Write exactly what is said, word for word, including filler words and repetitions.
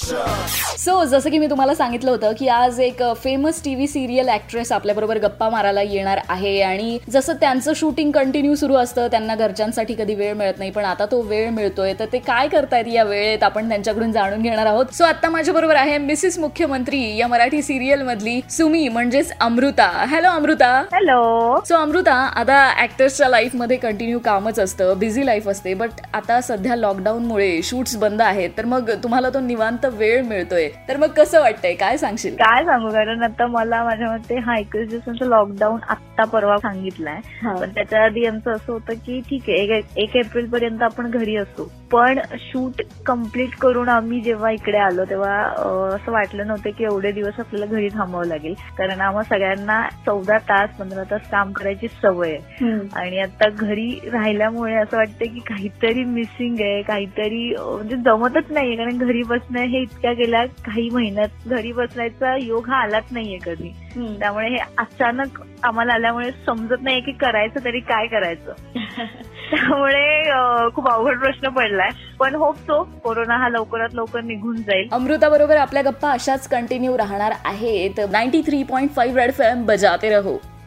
So जसं की मी तुम्हाला सांगितलं होतं की आज एक फेमस टीव्ही सिरियल ऍक्ट्रेस आपल्याबरोबर गप्पा मारायला येणार आहे आणि जसं त्यांचं शूटिंग कंटिन्यू सुरू असतं, त्यांना घरच्यांसाठी कधी वेळ मिळत नाही, पण आता तो वेळ मिळतोय, तर ते काय करतायत या वेळेत आपण त्यांच्याकडून जाणून घेणार आहोत. सो आता माझ्या बरोबर आहे मिसेस मुख्यमंत्री या मराठी सिरियल मधली सुमी म्हणजेच Amruta. Hello Amruta. Hello. So Amruta, आता ऍक्टर्सच्या लाईफ मध्ये कंटिन्यू कामच असतं, बिझी लाईफ असते, बट आता सध्या लॉकडाऊनमुळे शूट्स बंद आहेत, तर मग तुम्हाला तो निवांत वेळ मिळतोय, तर मग कसं वाटतंय, काय सांगशील? काय सांगू, कारण आता मला माझ्या मते हा एकवीस दिवसांचं लॉकडाऊन आत्ता परवा सांगितलंय, पण त्याच्या आधी आमचं असं होतं की ठीक आहे एक एप्रिल पर्यंत आपण घरी असू, पण शूट कम्प्लीट करून आम्ही जेव्हा इकडे आलो तेव्हा असं वाटलं नव्हतं की एवढे दिवस आपल्याला घरी थांबावं लागेल, कारण आम्हा सगळ्यांना चौदा तास पंधरा तास काम करायची सवय आहे आणि आता घरी राहिल्यामुळे असं वाटतं की काहीतरी मिसिंग आहे, काहीतरी म्हणजे जमतच नाहीये, कारण घरी बसणं हे इतक्या गेल्या काही महिन्यात घरी बसण्याचा योग हा आलाच नाहीये कधी. त्यामुळे हे अचानक आम्हाला आल्यामुळे समजत नाहीये की करायचं तरी काय करायचं. त्यामुळे खूप अवघड प्रश्न पडलाय, पण होप सो कोरोना हा लवकरात लवकर निघून जाईल. अमृता बरोबर आपल्या गप्पा अशाच कंटिन्यू राहणार आहेत. Ninety three point five red F M बजाते रहो.